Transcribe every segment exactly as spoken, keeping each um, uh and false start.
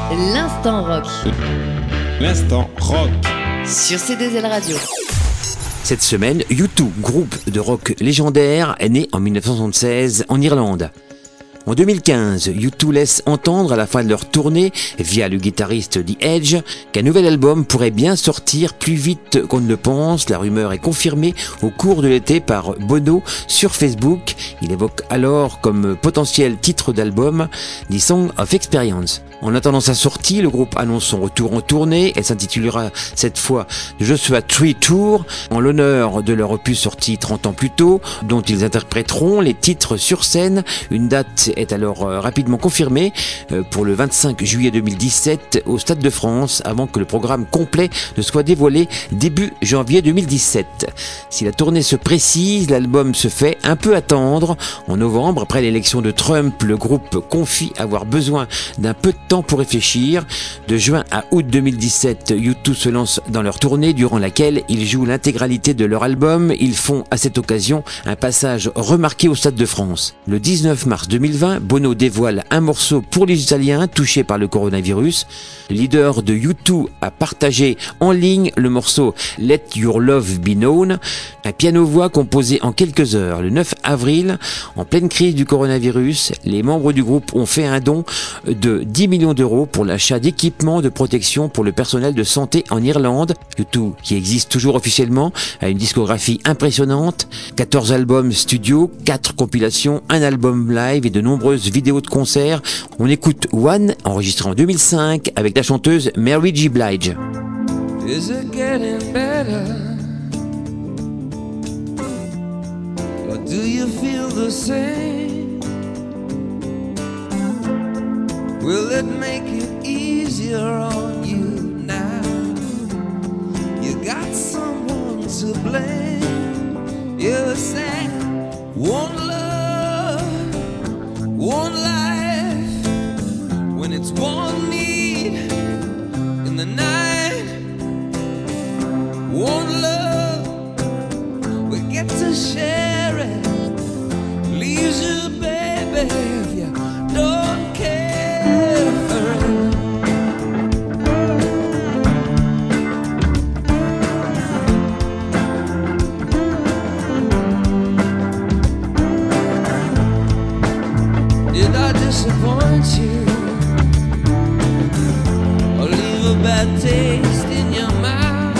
L'instant rock. L'instant rock. Sur C deux L Radio. Cette semaine, U deux, groupe de rock légendaire, est né en dix-neuf cent soixante-seize en Irlande. En deux mille quinze, U deux laisse entendre à la fin de leur tournée, via le guitariste The Edge, qu'un nouvel album pourrait bien sortir plus vite qu'on ne le pense. La rumeur est confirmée au cours de l'été par Bono sur Facebook. Il évoque alors comme potentiel titre d'album The Song of Experience. En attendant sa sortie, le groupe annonce son retour en tournée. Elle s'intitulera cette fois Joshua Tree Tour, en l'honneur de leur opus sorti trente ans plus tôt, dont ils interpréteront les titres sur scène. Une date est alors rapidement confirmée pour le vingt-cinq juillet deux mille dix-sept au Stade de France, avant que le programme complet ne soit dévoilé début janvier deux mille dix-sept. Si la tournée se précise, l'album se fait un peu attendre. En novembre, après l'élection de Trump, le groupe confie avoir besoin d'un peu de temps pour réfléchir. De juin à août deux mille dix-sept, U deux se lance dans leur tournée durant laquelle ils jouent l'intégralité de leur album. Ils font à cette occasion un passage remarqué au Stade de France. Le dix-neuf mars deux mille vingt, Bono dévoile un morceau pour les Italiens touchés par le coronavirus. Le leader de U deux a partagé en ligne le morceau Let Your Love Be Known, un piano-voix composé en quelques heures. Le neuf avril, en pleine crise du coronavirus, les membres du groupe ont fait un don de dix millions d'euros pour l'achat d'équipements de protection pour le personnel de santé en Irlande. U deux, qui existe toujours officiellement, a une discographie impressionnante, quatorze albums studio, quatre compilations, un album live et de nombreuses vidéos de concerts. On écoute One, enregistré en deux mille cinq avec la chanteuse Mary J. Blige. Is it getting better? Or do you feel the same? Will it make it easier on you now? You got someone to blame. You say, one love, one life, when it's one need in the night, one love, we get to share it, leaves you, baby, if you don't care. Did I disappoint you or leave a bad taste in your mouth?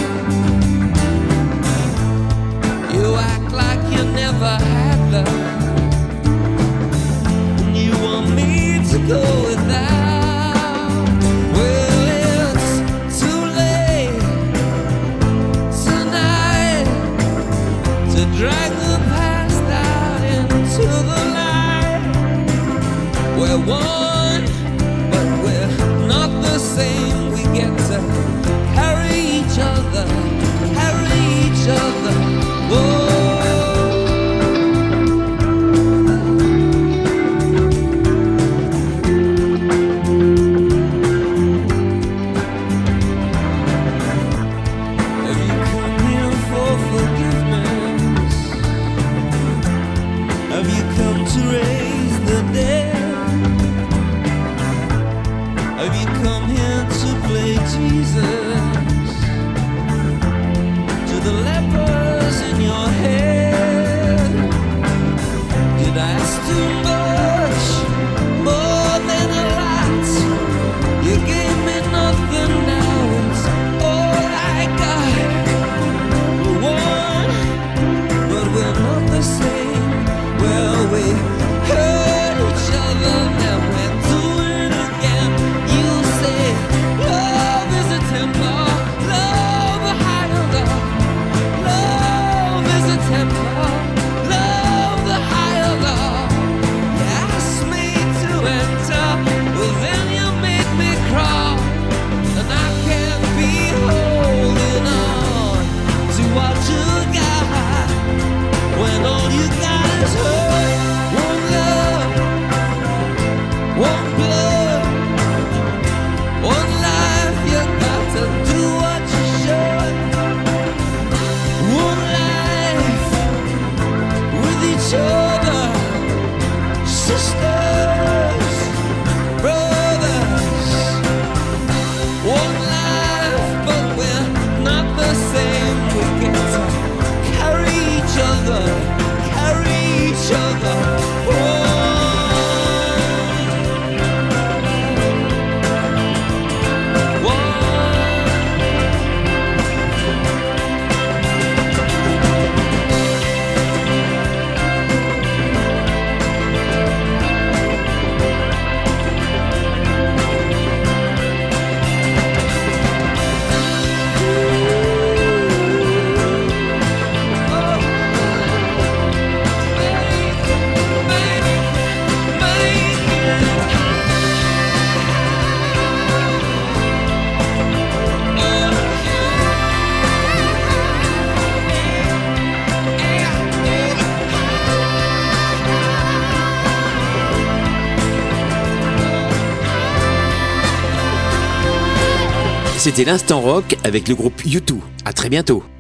You act like you never had love, and you want me to go without. Well, it's too late tonight to drag the past out into the night. We're one, but we're not the same. We get to carry each other, carry each other. Whoa. Have you come here for forgiveness? Have you come to raise the dead? Have you come here to play Jesus to the lepers in your head? Did I ask too much, more than a lot? You gave me nothing, now it's all I got. We're one, but we're not the same. Well, we hurt each other, now we're doing it again. You say love is a temper, love a hide of love, love. C'était l'Instant Rock avec le groupe U deux. À très bientôt.